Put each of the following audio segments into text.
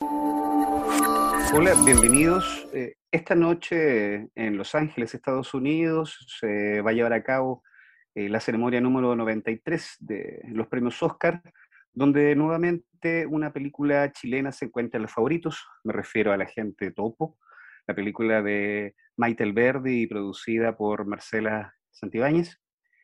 Hola, bienvenidos. Esta noche en Los Ángeles, Estados Unidos, se va a llevar a cabo la ceremonia número 93 de los premios Oscar, donde nuevamente una película chilena se encuentra en los favoritos. Me refiero a La Gente Topo, la película de Maite Verdi y producida por Marcela Santibáñez.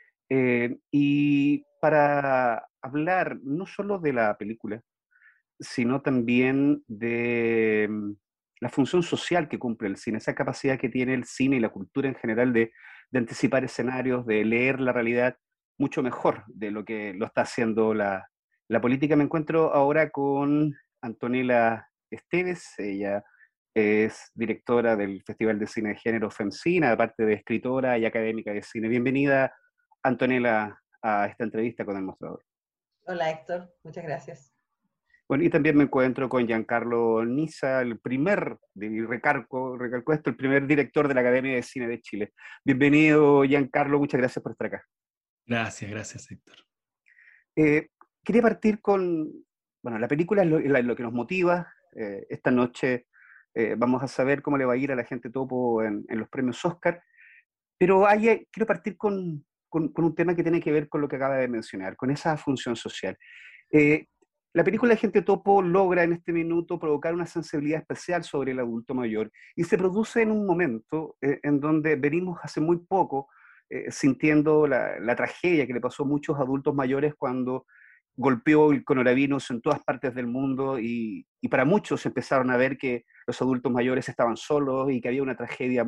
Y para hablar no solo de la película, sino también de la función social que cumple el cine, esa capacidad que tiene el cine y la cultura en general de anticipar escenarios, de leer la realidad mucho mejor de lo que lo está haciendo la política. Me encuentro ahora con Antonella Esteves. Ella es directora del Festival de Cine de Género FEMCINA, aparte de escritora y académica de cine. Bienvenida, Antonella, a esta entrevista con El Mostrador. Hola Héctor, muchas gracias. Bueno, y también me encuentro con Giancarlo Niza, el primer, y recalco esto, el primer director de la Academia de Cine de Chile. Bienvenido, Giancarlo, muchas gracias por estar acá. Gracias, Héctor. Eh, Quería partir con, bueno, la película es lo que nos motiva. Esta noche vamos a saber cómo le va a ir a La Gente Topo en los premios Oscar, pero quiero partir con un tema que tiene que ver con lo que acaba de mencionar, con esa función social. Eh, la película Gente Topo logra en este minuto provocar una sensibilidad especial sobre el adulto mayor y se produce en un momento en donde venimos hace muy poco sintiendo la tragedia que le pasó a muchos adultos mayores cuando golpeó el coronavirus en todas partes del mundo y para muchos empezaron a ver que los adultos mayores estaban solos y que había una tragedia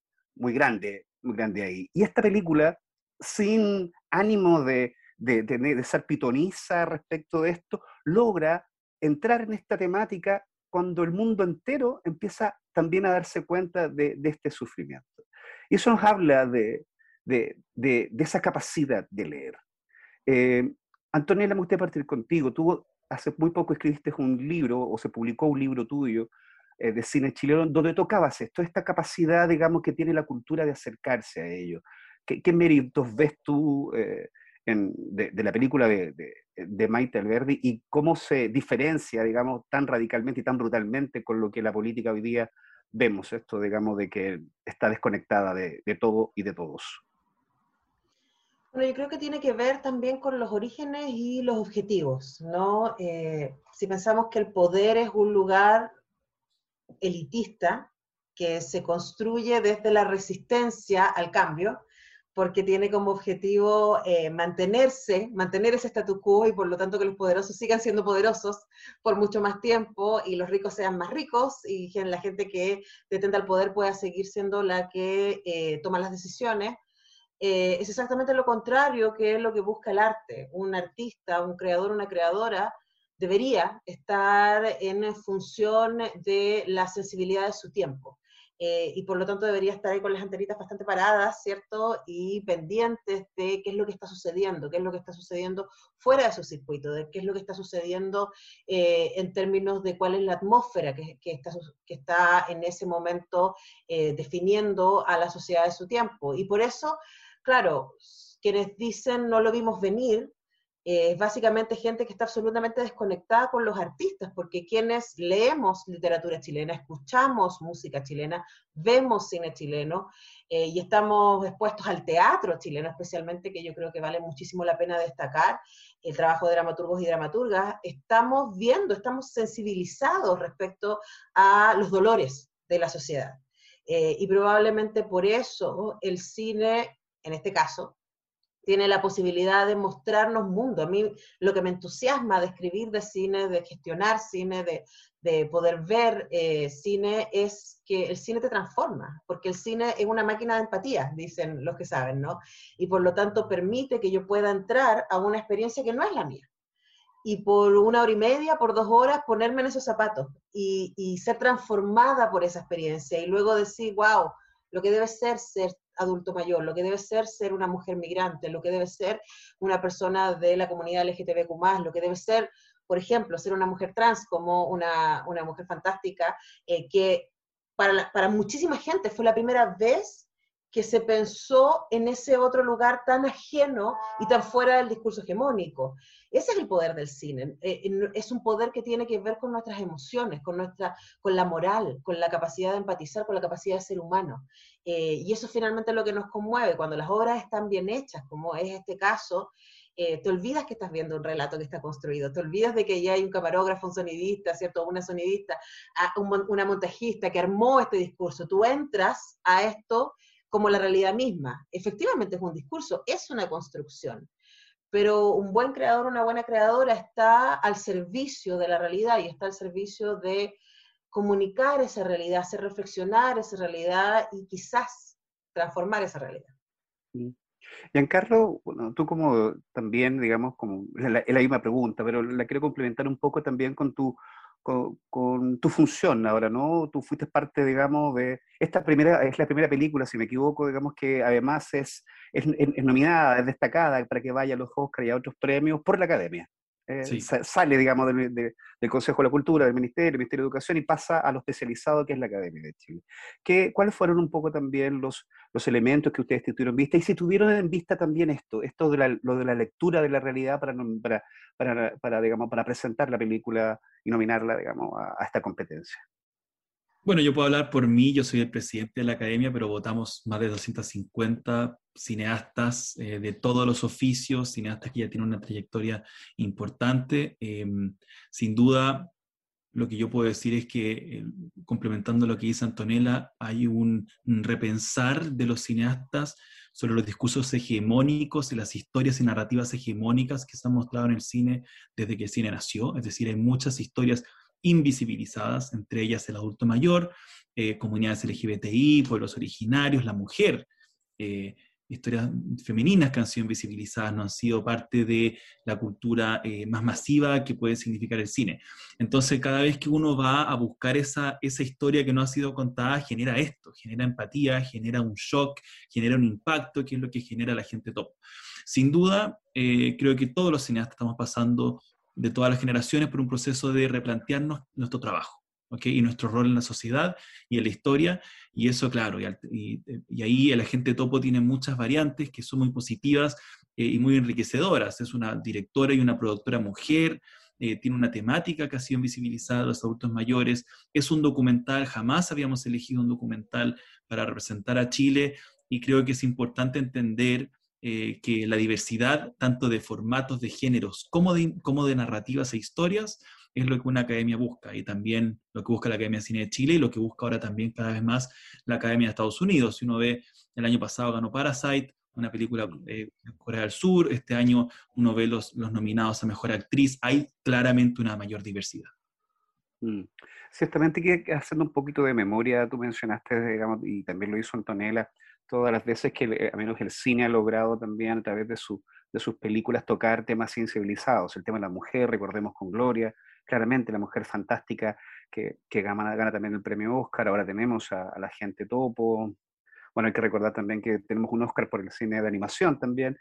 muy grande ahí. Y esta película, sin ánimo de ser pitoniza respecto de esto, logra entrar en esta temática cuando el mundo entero empieza también a darse cuenta de este sufrimiento. Y eso nos habla de esa capacidad de leer. Eh, Antonella, me gustaría partir contigo. Tú hace muy poco escribiste un libro, o se publicó un libro tuyo, de cine chileno, donde tocabas esto, esta capacidad, digamos, que tiene la cultura de acercarse a ello. ¿Qué méritos ves tú de la película de Maite Alberdi y cómo se diferencia, digamos, tan radicalmente y tan brutalmente con lo que la política hoy día vemos, esto, digamos, de que está desconectada de todo y de todos? Bueno, yo creo que tiene que ver también con los orígenes y los objetivos, ¿no? Si pensamos que el poder es un lugar elitista que se construye desde la resistencia al cambio, porque tiene como objetivo mantener ese statu quo y por lo tanto que los poderosos sigan siendo poderosos por mucho más tiempo y los ricos sean más ricos y la gente que detenta el poder pueda seguir siendo la que toma las decisiones. Es exactamente lo contrario que es lo que busca el arte. Un artista, un creador, una creadora debería estar en función de la sensibilidad de su tiempo. Y por lo tanto debería estar ahí con las antenitas bastante paradas, ¿cierto? Y pendientes de qué es lo que está sucediendo, qué es lo que está sucediendo fuera de su circuito, de qué es lo que está sucediendo en términos de cuál es la atmósfera que está en ese momento definiendo a la sociedad de su tiempo. Y por eso claro, quienes dicen no lo vimos venir, básicamente gente que está absolutamente desconectada con los artistas, porque quienes leemos literatura chilena, escuchamos música chilena, vemos cine chileno y estamos expuestos al teatro chileno especialmente, que yo creo que vale muchísimo la pena destacar, el trabajo de dramaturgos y dramaturgas, estamos viendo, estamos sensibilizados respecto a los dolores de la sociedad. Y probablemente por eso el cine en este caso, tiene la posibilidad de mostrarnos mundo. A mí lo que me entusiasma de escribir de cine, de gestionar cine, de poder ver cine, es que el cine te transforma, porque el cine es una máquina de empatía, dicen los que saben, ¿no? Y por lo tanto permite que yo pueda entrar a una experiencia que no es la mía. Y por 1 hora y media, por 2 horas, ponerme en esos zapatos y ser transformada por esa experiencia y luego decir, wow, lo que debe ser adulto mayor, lo que debe ser una mujer migrante, lo que debe ser una persona de la comunidad LGTBQ+, lo que debe ser, por ejemplo, ser una mujer trans como una mujer fantástica, que para muchísima gente fue la primera vez que se pensó en ese otro lugar tan ajeno y tan fuera del discurso hegemónico. Ese es el poder del cine. Es un poder que tiene que ver con nuestras emociones, con la moral, con la capacidad de empatizar, con la capacidad de ser humano. Y eso finalmente es lo que nos conmueve. Cuando las obras están bien hechas, como es este caso, te olvidas que estás viendo un relato que está construido, te olvidas de que ya hay un camarógrafo, un sonidista, ¿cierto? Una sonidista, una montajista que armó este discurso. Tú entras a esto como la realidad misma. Efectivamente es un discurso, es una construcción, pero un buen creador, una buena creadora está al servicio de la realidad y está al servicio de comunicar esa realidad, hacer reflexionar esa realidad y quizás transformar esa realidad. Giancarlo, bueno, tú como también, digamos, como es la misma pregunta, pero la quiero complementar un poco también con tu función ahora, ¿no? Tú fuiste parte, digamos, es la primera película, si me equivoco, digamos, que además es nominada, es destacada para que vaya a los Oscars y a otros premios por la Academia. Sí. Sale, digamos, del Consejo de la Cultura, del Ministerio de Educación y pasa a lo especializado que es la Academia de Chile. ¿Cuáles fueron un poco también los elementos que ustedes tuvieron en vista? Y si tuvieron en vista también esto lo de la lectura de la realidad digamos, para presentar la película y nominarla, digamos, a esta competencia. Bueno, yo puedo hablar por mí, yo soy el presidente de la academia, pero votamos más de 250 cineastas de todos los oficios, cineastas que ya tienen una trayectoria importante. Sin duda, lo que yo puedo decir es que, complementando lo que dice Antonella, hay un repensar de los cineastas sobre los discursos hegemónicos y las historias y narrativas hegemónicas que se han mostrado en el cine desde que el cine nació. Es decir, hay muchas historias invisibilizadas, entre ellas el adulto mayor, comunidades LGBTI, pueblos originarios, la mujer, historias femeninas que han sido invisibilizadas, no han sido parte de la cultura más masiva que puede significar el cine. Entonces, cada vez que uno va a buscar esa historia que no ha sido contada, genera esto, genera empatía, genera un shock, genera un impacto, que es lo que genera la gente top. Sin duda, creo que todos los cineastas estamos pasando de todas las generaciones por un proceso de replantearnos nuestro trabajo, ¿okay? Y nuestro rol en la sociedad y en la historia, y eso, claro, y ahí el agente topo tiene muchas variantes que son muy positivas y muy enriquecedoras. Es una directora y una productora mujer, tiene una temática que ha sido invisibilizada a los adultos mayores, es un documental, jamás habíamos elegido un documental para representar a Chile, y creo que es importante entender que la diversidad, tanto de formatos, de géneros, como de narrativas e historias, es lo que una academia busca, y también lo que busca la Academia de Cine de Chile y lo que busca ahora también cada vez más la Academia de Estados Unidos. Si uno ve, el año pasado ganó Parasite, una película de Corea del Sur, este año uno ve los nominados a Mejor Actriz, hay claramente una mayor diversidad. Ciertamente que haciendo un poquito de memoria, tú mencionaste, digamos, y también lo hizo Antonella, todas las veces que, a menos el cine ha logrado también a través de sus películas tocar temas sensibilizados, el tema de la mujer, recordemos con Gloria, claramente la mujer fantástica que gana también el premio Oscar, ahora tenemos a la gente topo, bueno, hay que recordar también que tenemos un Oscar por el cine de animación también,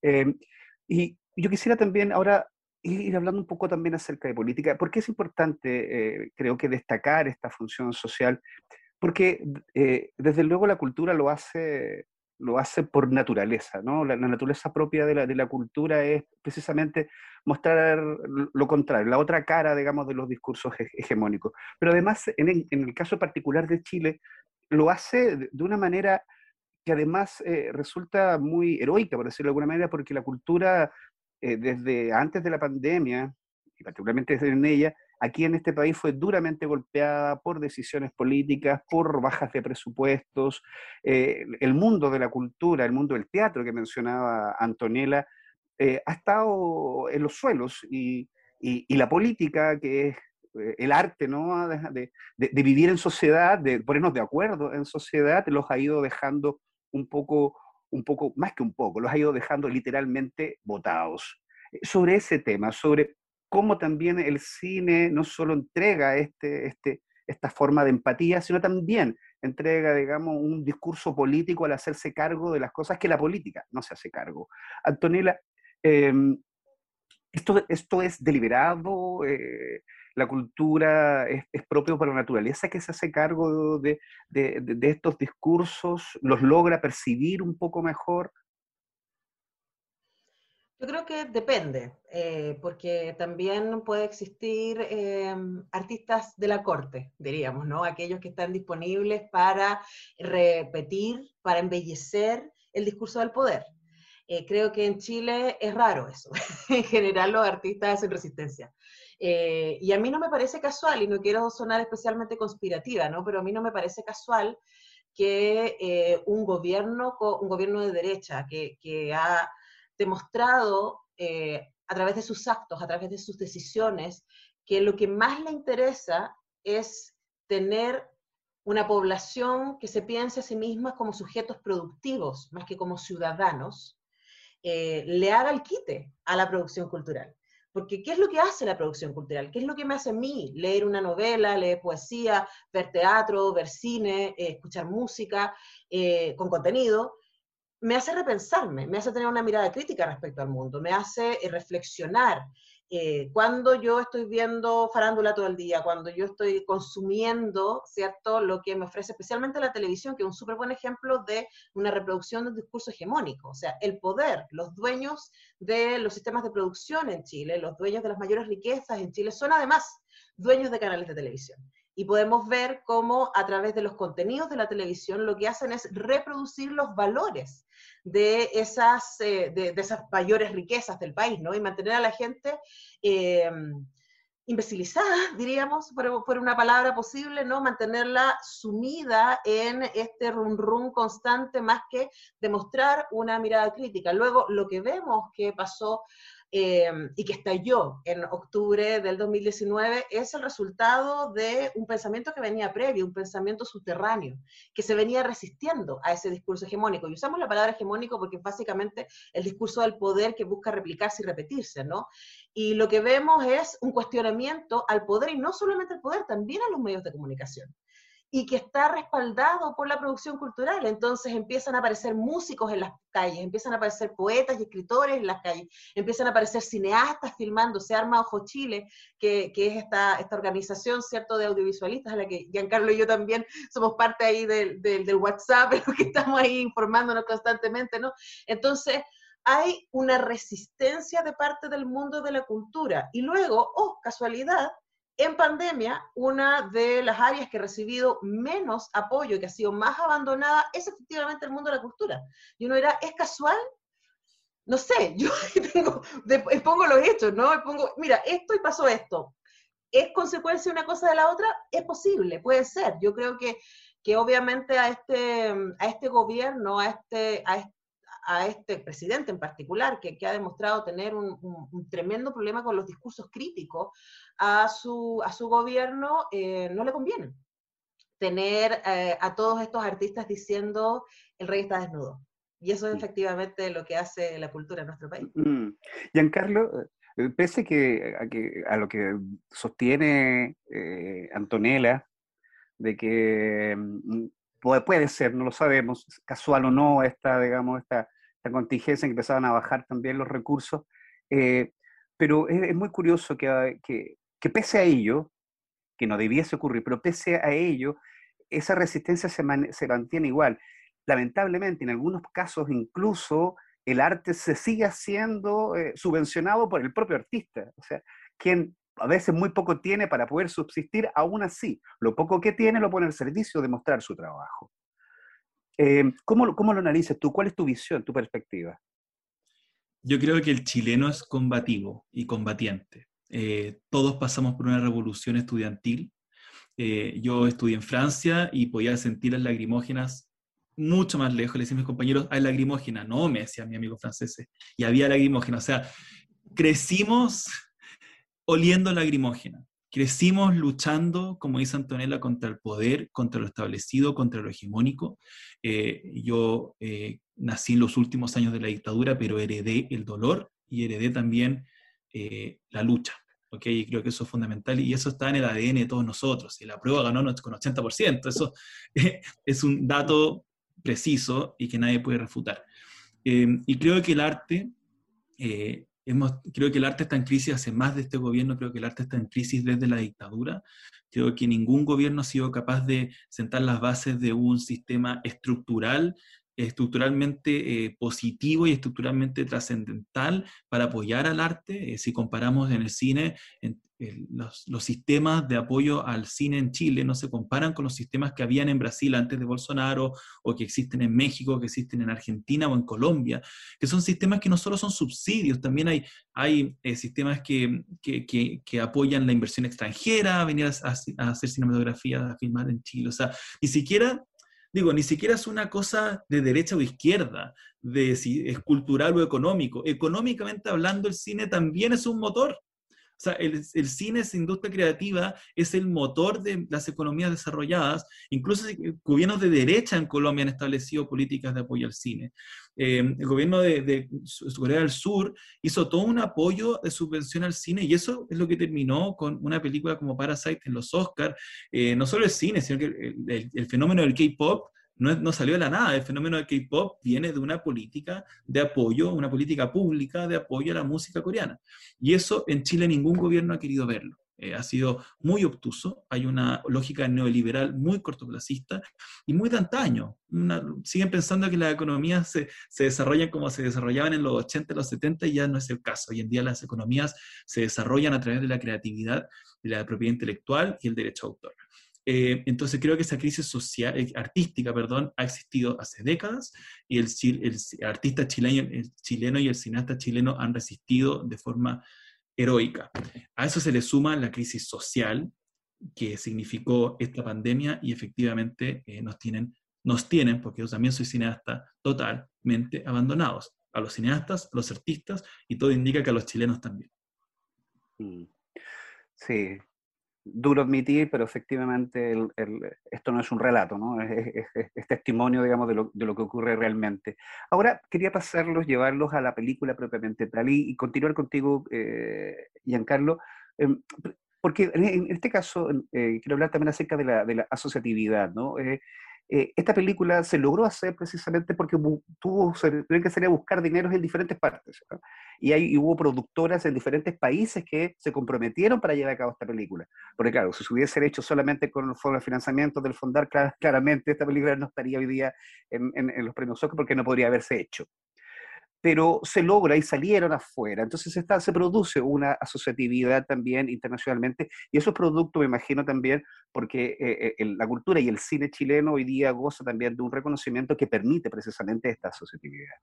y yo quisiera también ahora ir hablando un poco también acerca de política, porque es importante, creo que destacar esta función social, porque desde luego la cultura lo hace por naturaleza, ¿no? La naturaleza propia de la cultura es precisamente mostrar lo contrario, la otra cara, digamos, de los discursos hegemónicos. Pero además, en el caso particular de Chile, lo hace de una manera que además resulta muy heroica, por decirlo de alguna manera, porque la cultura, desde antes de la pandemia, y particularmente desde en ella, aquí en este país fue duramente golpeada por decisiones políticas, por bajas de presupuestos. El mundo de la cultura, el mundo del teatro que mencionaba Antonella, ha estado en los suelos y la política, que es el arte, ¿no? De vivir en sociedad, de ponernos de acuerdo en sociedad, los ha ido dejando un poco, más que un poco, los ha ido dejando literalmente botados. Sobre ese tema, sobre cómo también el cine no solo entrega esta forma de empatía, sino también entrega, digamos, un discurso político al hacerse cargo de las cosas que la política no se hace cargo. Antonella, ¿esto es deliberado? la cultura es propio para la naturaleza que se hace cargo de estos discursos, los logra percibir un poco mejor. Yo creo que depende, porque también puede existir artistas de la corte, diríamos, ¿no? Aquellos que están disponibles para repetir, para embellecer el discurso del poder. Creo que en Chile es raro eso. En general los artistas hacen resistencia. Y a mí no me parece casual, y no quiero sonar especialmente conspirativa, ¿no? Pero a mí no me parece casual que un gobierno de derecha que ha demostrado a través de sus actos, a través de sus decisiones, que lo que más le interesa es tener una población que se piense a sí misma como sujetos productivos, más que como ciudadanos, le haga el quite a la producción cultural. Porque ¿qué es lo que hace la producción cultural? ¿Qué es lo que me hace a mí? Leer una novela, leer poesía, ver teatro, ver cine, escuchar música con contenido. Me hace repensarme, me hace tener una mirada crítica respecto al mundo, me hace reflexionar. Cuando yo estoy viendo farándula todo el día, cuando yo estoy consumiendo, ¿cierto?, lo que me ofrece especialmente la televisión, que es un súper buen ejemplo de una reproducción de un discurso hegemónico. O sea, el poder, los dueños de los sistemas de producción en Chile, los dueños de las mayores riquezas en Chile, son además dueños de canales de televisión. Y podemos ver cómo a través de los contenidos de la televisión lo que hacen es reproducir los valores de esas mayores riquezas del país, ¿no? Y mantener a la gente imbecilizada, diríamos, por una palabra posible, ¿no? Mantenerla sumida en este rum constante más que demostrar una mirada crítica. Luego, lo que vemos que pasó y que estalló en octubre del 2019 es el resultado de un pensamiento que venía previo, un pensamiento subterráneo, que se venía resistiendo a ese discurso hegemónico. Y usamos la palabra hegemónico porque es básicamente el discurso del poder que busca replicarse y repetirse, ¿no? Y lo que vemos es un cuestionamiento al poder, y no solamente al poder, también a los medios de comunicación, y que está respaldado por la producción cultural. Entonces empiezan a aparecer músicos en las calles, empiezan a aparecer poetas y escritores en las calles, empiezan a aparecer cineastas filmando. Se arma Ojo Chile, que es esta organización, ¿cierto?, de audiovisualistas, a la que Giancarlo y yo también somos parte ahí del WhatsApp, en lo que estamos ahí informándonos constantemente, ¿no? Entonces, hay una resistencia de parte del mundo de la cultura. Y luego, oh, casualidad, en pandemia, una de las áreas que ha recibido menos apoyo, que ha sido más abandonada, es efectivamente el mundo de la cultura. Y uno dirá, ¿es casual? No sé, yo pongo los hechos, ¿no? Pongo, mira, esto y pasó esto. ¿Es consecuencia una cosa de la otra? Es posible, puede ser. Yo creo que obviamente a este gobierno, a este presidente en particular, que ha demostrado tener un tremendo problema con los discursos críticos a su gobierno, no le conviene tener a todos estos artistas diciendo el rey está desnudo. Y eso es efectivamente lo que hace la cultura en nuestro país. Giancarlo, pese a lo que sostiene Antonella, de que puede ser, no lo sabemos, casual o no, digamos, esta contingencia en que empezaban a bajar también los recursos, pero es muy curioso que pese a ello, que no debiese ocurrir, pero pese a ello, esa resistencia se mantiene igual. Lamentablemente, en algunos casos incluso el arte se sigue siendo subvencionado por el propio artista, o sea, quien a veces muy poco tiene para poder subsistir, aún así, lo poco que tiene lo pone al servicio de mostrar su trabajo. ¿Cómo lo analizas tú? ¿Cuál es tu visión, tu perspectiva? Yo creo que el chileno es combativo y combatiente. Todos pasamos por una revolución estudiantil. Yo estudié en Francia y podía sentir las lacrimógenas mucho más lejos. Le decía a mis compañeros, hay lacrimógena. No, me decían mis amigos franceses. Y había lacrimógena. O sea, crecimos oliendo lacrimógena. Crecimos luchando, como dice Antonella, contra el poder, contra lo establecido, contra lo hegemónico. Yo nací en los últimos años de la dictadura, pero heredé el dolor y heredé también la lucha. ¿Okay? Y creo que eso es fundamental y eso está en el ADN de todos nosotros. Y la prueba ganó con 80%. Eso es un dato preciso y que nadie puede refutar. Y creo que el arte creo que el arte está en crisis hace más de este gobierno, creo que el arte está en crisis desde la dictadura. Creo que ningún gobierno ha sido capaz de sentar las bases de un sistema estructuralmente positivo y estructuralmente trascendental para apoyar al arte. Si comparamos en el cine, los sistemas de apoyo al cine en Chile no se comparan con los sistemas que habían en Brasil antes de Bolsonaro, o que existen en México, que existen en Argentina o en Colombia, que son sistemas que no solo son subsidios, también hay sistemas que apoyan la inversión extranjera, a venir a hacer cinematografía, a filmar en Chile. O sea, ni siquiera es una cosa de derecha o izquierda, de si es cultural o económico. Económicamente hablando, el cine también es un motor. O sea, el cine, esa industria creativa, es el motor de las economías desarrolladas. Incluso gobiernos de derecha en Colombia han establecido políticas de apoyo al cine. El gobierno de Corea del Sur hizo todo un apoyo de subvención al cine, y eso es lo que terminó con una película como Parasite en los Oscars. No solo el cine, sino que el fenómeno del K-pop no salió de la nada. El fenómeno del K-pop viene de una política de apoyo, una política pública de apoyo a la música coreana. Y eso en Chile ningún gobierno ha querido verlo. Ha sido muy obtuso, hay una lógica neoliberal muy cortoplacista y muy de antaño. Siguen pensando que las economías se desarrollan como se desarrollaban en los 80, los 70, y ya no es el caso. Hoy en día las economías se desarrollan a través de la creatividad, de la propiedad intelectual y el derecho a autor. Entonces creo que esa crisis social, artística, perdón, ha existido hace décadas, y el artista chileno y el cineasta chileno han resistido de forma heroica. A eso se le suma la crisis social que significó esta pandemia, y efectivamente nos tienen, porque yo también soy cineasta, totalmente abandonados. A los cineastas, a los artistas, y todo indica que a los chilenos también. Sí, duro admitir, pero efectivamente esto no es un relato, ¿no? Es testimonio, digamos, de lo que ocurre realmente. Ahora quería llevarlos a la película propiamente tal, y continuar contigo, Giancarlo, porque en este caso quiero hablar también acerca de la asociatividad, ¿no? Esta película se logró hacer precisamente porque tuvieron que salir a buscar dineros en diferentes partes, ¿no? Y hubo productoras en diferentes países que se comprometieron para llevar a cabo esta película. Porque claro, si se hubiese hecho solamente con el financiamiento del Fondar, claramente esta película no estaría hoy día en los premios Oscar, porque no podría haberse hecho. Pero se logra y salieron afuera. Entonces se produce una asociatividad también internacionalmente, y eso es producto, me imagino, también porque la cultura y el cine chileno hoy día goza también de un reconocimiento que permite precisamente esta asociatividad.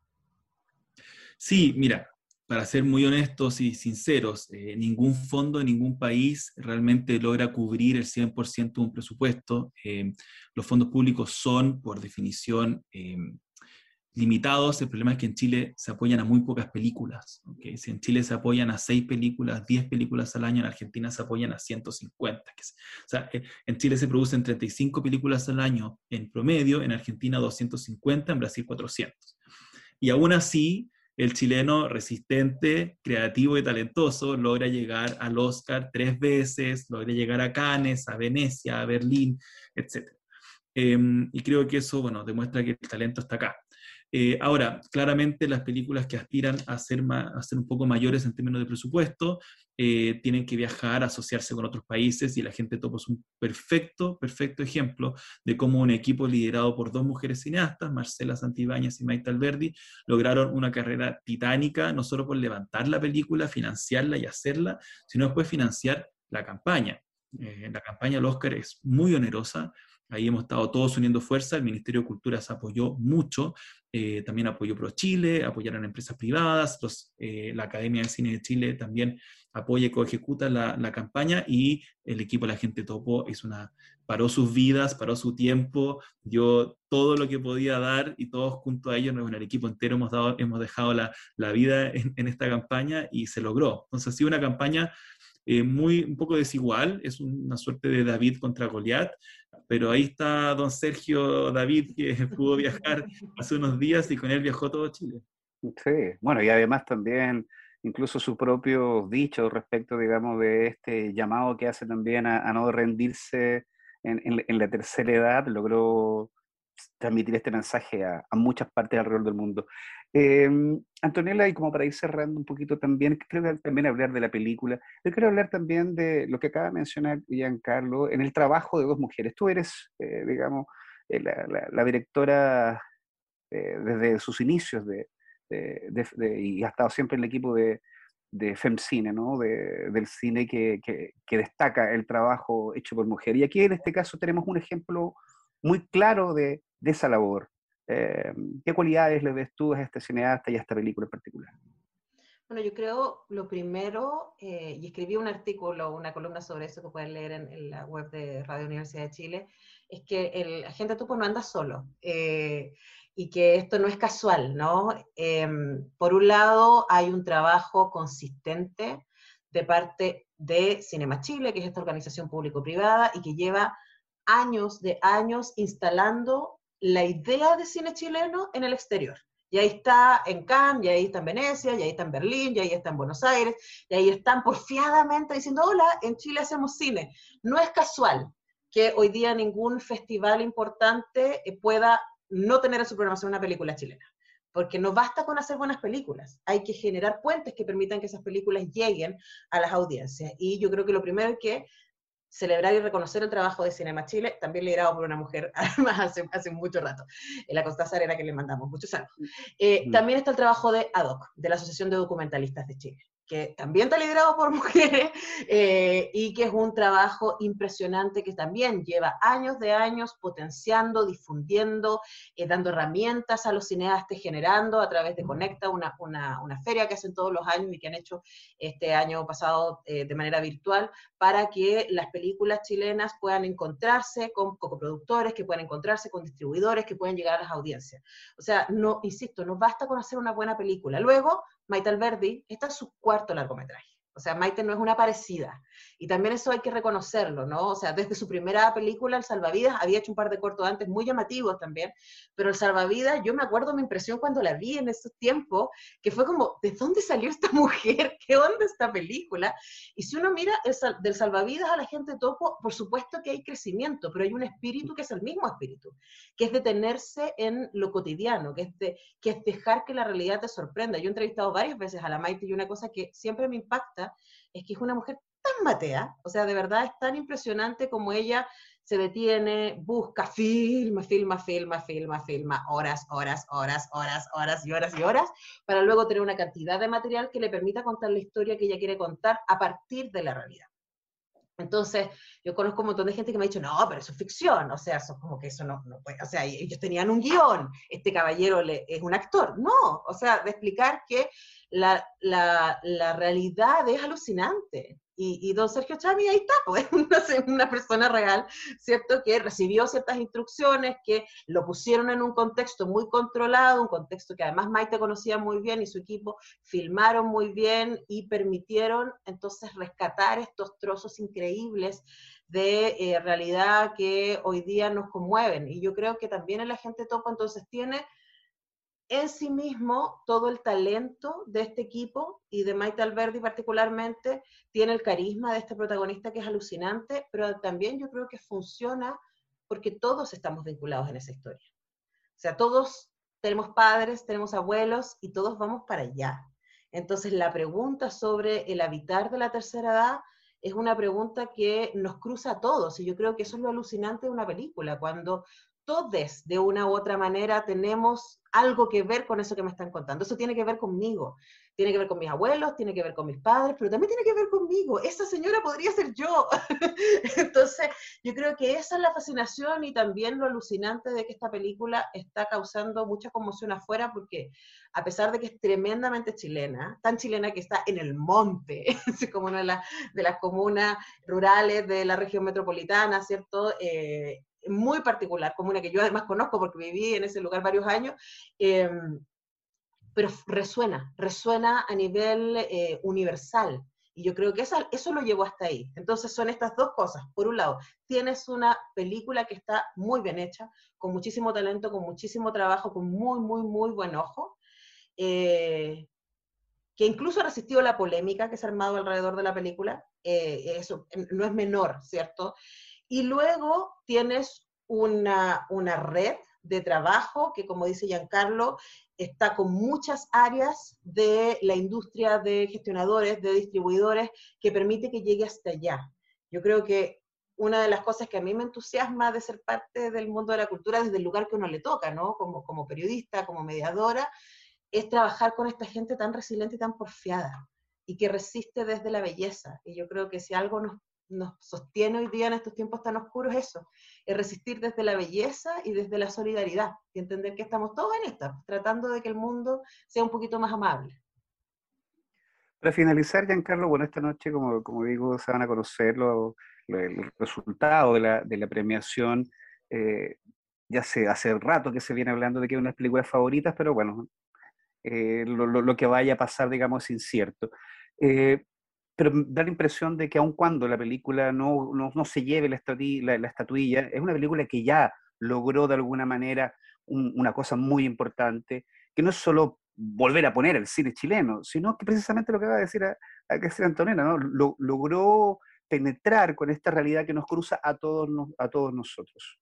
Sí, mira, para ser muy honestos y sinceros, ningún fondo en ningún país realmente logra cubrir el 100% de un presupuesto. Los fondos públicos son, por definición, limitados. El problema es que en Chile se apoyan a muy pocas películas, ¿okay? Si en Chile se apoyan a 6 películas, 10 películas al año, en Argentina se apoyan a 150. O sea, en Chile se producen 35 películas al año en promedio, en Argentina 250, en Brasil 400. Y aún así, el chileno resistente, creativo y talentoso logra llegar al Oscar 3 veces, logra llegar a Cannes, a Venecia, a Berlín, etc. Y creo que eso, bueno, demuestra que el talento está acá. Ahora, claramente las películas que aspiran a ser un poco mayores en términos de presupuesto tienen que viajar, asociarse con otros países, y La Gente Topo es un perfecto ejemplo de cómo un equipo liderado por 2 mujeres cineastas, Marcela Santibáñez y Maite Alberdi, lograron una carrera titánica, no solo por levantar la película, financiarla y hacerla, sino después financiar la campaña. La campaña del Oscar es muy onerosa. Ahí hemos estado todos uniendo fuerza. El Ministerio de Cultura se apoyó mucho, también apoyó Pro Chile, apoyaron a empresas privadas, la Academia de Cine de Chile también apoya y coejecuta la campaña, y el equipo de La Gente Topo paró sus vidas, paró su tiempo, dio todo lo que podía dar, y todos junto a ellos, bueno, el equipo entero hemos dejado la vida en esta campaña, y se logró. Entonces ha sido una campaña un poco desigual, es una suerte de David contra Goliat, pero ahí está don Sergio David, que pudo viajar hace unos días, y con él viajó todo Chile. Sí, bueno, y además también incluso sus propios dichos respecto, digamos, de este llamado que hace también a no rendirse en la tercera edad, logró transmitir este mensaje a muchas partes alrededor del mundo. Antonella, y como para ir cerrando un poquito también, creo que también hablar de la película, yo quiero hablar también de lo que acaba de mencionar Giancarlo, en el trabajo de dos mujeres. Tú eres, digamos, la directora desde sus inicios y ha estado siempre en el equipo de FemCine, ¿no? Del cine que destaca el trabajo hecho por mujeres. Y aquí en este caso tenemos un ejemplo muy claro de esa labor. ¿Qué cualidades le ves tú a este cineasta y a esta película en particular? Bueno, yo creo lo primero, y escribí un artículo, una columna sobre eso que pueden leer en la web de Radio Universidad de Chile, es que el agente topo no anda solo, y que esto no es casual, ¿no? Por un lado, hay un trabajo consistente de parte de Cinema Chile, que es esta organización público-privada, y que lleva años de años instalando la idea de cine chileno en el exterior. Y ahí está en Cannes, y ahí está en Venecia, y ahí está en Berlín, y ahí está en Buenos Aires, y ahí están porfiadamente diciendo, hola, en Chile hacemos cine. No es casual que hoy día ningún festival importante pueda no tener en su programación una película chilena. Porque no basta con hacer buenas películas, hay que generar puentes que permitan que esas películas lleguen a las audiencias. Y yo creo que lo primero es que celebrar y reconocer el trabajo de Cinema Chile, también liderado por una mujer, además hace mucho rato, la Constanza Arena, que le mandamos muchos saludos. También está el trabajo de ADOC, de la Asociación de Documentalistas de Chile, que también está liderado por mujeres, y que es un trabajo impresionante que también lleva años de años potenciando, difundiendo, dando herramientas a los cineastas, generando a través de Conecta, una feria que hacen todos los años y que han hecho este año pasado de manera virtual, para que las películas chilenas puedan encontrarse con coproductores, que puedan encontrarse con distribuidores, que puedan llegar a las audiencias. O sea, no, insisto, no basta con hacer una buena película. Luego, Maite Alberdi, este es su cuarto largometraje. O sea, Maite no es una parecida. Y también eso hay que reconocerlo, ¿no? O sea, desde su primera película, El Salvavidas, había hecho un par de cortos antes, muy llamativos también, pero El Salvavidas, yo me acuerdo mi impresión cuando la vi en esos tiempos, que fue como, ¿de dónde salió esta mujer? ¿Qué onda esta película? Y si uno mira del Salvavidas a la gente topo, por supuesto que hay crecimiento, pero hay un espíritu que es el mismo espíritu, que es detenerse en lo cotidiano, que es dejar que la realidad te sorprenda. Yo he entrevistado varias veces a la Maite y una cosa que siempre me impacta es que es una mujer tan matea, o sea, de verdad es tan impresionante como ella se detiene, busca, filma, horas y horas y horas, para luego tener una cantidad de material que le permita contar la historia que ella quiere contar a partir de la realidad. Entonces, yo conozco un montón de gente que me ha dicho, no, pero eso es ficción, o sea, eso como que eso no puede, o sea, ellos tenían un guión, este caballero es un actor. No, o sea, de explicar que la realidad es alucinante. Y don Sergio Chami ahí está, pues, una persona real, ¿cierto? Que recibió ciertas instrucciones, que lo pusieron en un contexto muy controlado, un contexto que además Maite conocía muy bien y su equipo filmaron muy bien y permitieron entonces rescatar estos trozos increíbles de realidad que hoy día nos conmueven. Y yo creo que también el agente topo entonces tiene en sí mismo todo el talento de este equipo y de Maite Alberdi particularmente, tiene el carisma de este protagonista que es alucinante, pero también yo creo que funciona porque todos estamos vinculados en esa historia. O sea, todos tenemos padres, tenemos abuelos y todos vamos para allá. Entonces la pregunta sobre el habitar de la tercera edad es una pregunta que nos cruza a todos y yo creo que eso es lo alucinante de una película, cuando todos de una u otra manera tenemos algo que ver con eso que me están contando. Eso tiene que ver conmigo, tiene que ver con mis abuelos, tiene que ver con mis padres, pero también tiene que ver conmigo. Esa señora podría ser yo. Entonces, yo creo que esa es la fascinación y también lo alucinante de que esta película está causando mucha conmoción afuera, porque a pesar de que es tremendamente chilena, tan chilena que está en el monte, como una de las comunas rurales de la región metropolitana, ¿cierto? Muy particular, como una que yo además conozco porque viví en ese lugar varios años, pero resuena a nivel universal. Y yo creo que eso lo llevó hasta ahí. Entonces son estas dos cosas. Por un lado, tienes una película que está muy bien hecha, con muchísimo talento, con muchísimo trabajo, con muy, muy, muy buen ojo, que incluso ha resistido la polémica que se ha armado alrededor de la película. Eso no es menor, ¿cierto? Y luego tienes una red de trabajo que, como dice Giancarlo, está con muchas áreas de la industria de gestionadores, de distribuidores, que permite que llegue hasta allá. Yo creo que una de las cosas que a mí me entusiasma de ser parte del mundo de la cultura desde el lugar que uno le toca, ¿no? Como periodista, como mediadora, es trabajar con esta gente tan resiliente y tan porfiada, y que resiste desde la belleza. Y yo creo que si algo nos sostiene hoy día en estos tiempos tan oscuros, eso, es resistir desde la belleza y desde la solidaridad, y entender que estamos todos en esta, tratando de que el mundo sea un poquito más amable. Para finalizar, Giancarlo, bueno, esta noche, como digo, se van a conocer el resultado de la premiación. Ya hace rato que se viene hablando de que es una de las películas favoritas, pero bueno, lo que vaya a pasar, digamos, es incierto. Eh, pero da la impresión de que aun cuando la película no se lleve la estatuilla, es una película que ya logró de alguna manera una cosa muy importante, que no es solo volver a poner el cine chileno, sino que precisamente lo que va a decir a Cristina Antonella, ¿no? Logró penetrar con esta realidad que nos cruza a todos nosotros.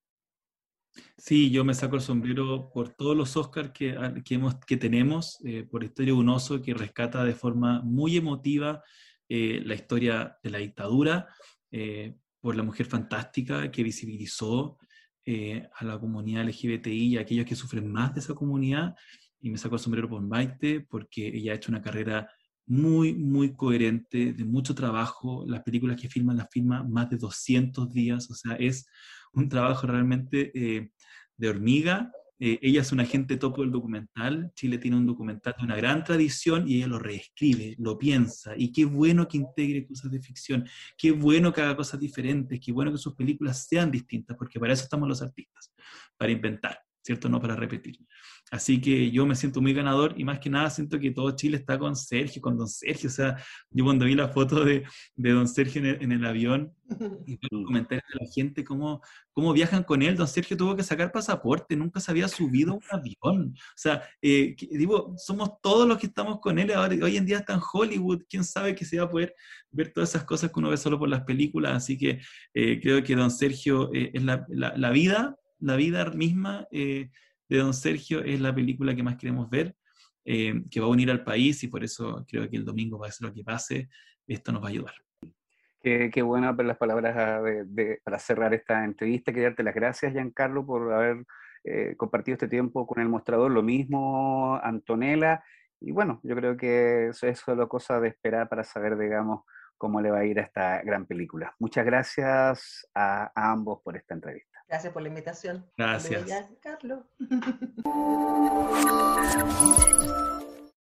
Sí, yo me saco el sombrero por todos los Oscars que tenemos, por Historia de un oso, que rescata de forma muy emotiva la historia de la dictadura, por La Mujer Fantástica, que visibilizó a la comunidad LGBTI y a aquellos que sufren más de esa comunidad, y me saco el sombrero por Maite, porque ella ha hecho una carrera muy, muy coherente, de mucho trabajo. Las películas que filman las filma más de 200 días, o sea, es un trabajo realmente de hormiga. Ella es una agente topo del documental. Chile tiene un documental de una gran tradición y ella lo reescribe, lo piensa. Y qué bueno que integre cosas de ficción, qué bueno que haga cosas diferentes, qué bueno que sus películas sean distintas, porque para eso estamos los artistas, para inventar, ¿cierto? No para repetir. Así que yo me siento muy ganador y más que nada siento que todo Chile está con Sergio, con don Sergio. O sea, yo cuando vi la foto de don Sergio en el avión y vi los comentarios de la gente, cómo viajan con él, don Sergio tuvo que sacar pasaporte, nunca se había subido a un avión. O sea, digo, somos todos los que estamos con él, ahora, hoy en día está en Hollywood, quién sabe que se va a poder ver todas esas cosas que uno ve solo por las películas. Así que creo que don Sergio es la vida misma. De don Sergio es la película que más queremos ver, que va a unir al país, y por eso creo que el domingo, pase lo que pase, esto nos va a ayudar. Qué buenas las palabras para cerrar esta entrevista. Quería darte las gracias, Giancarlo, por haber compartido este tiempo con El Mostrador. Lo mismo, Antonella. Y bueno, yo creo que eso es solo cosa de esperar para saber, digamos, cómo le va a ir a esta gran película. Muchas gracias a ambos por esta entrevista. Gracias por la invitación. Gracias. Carlos.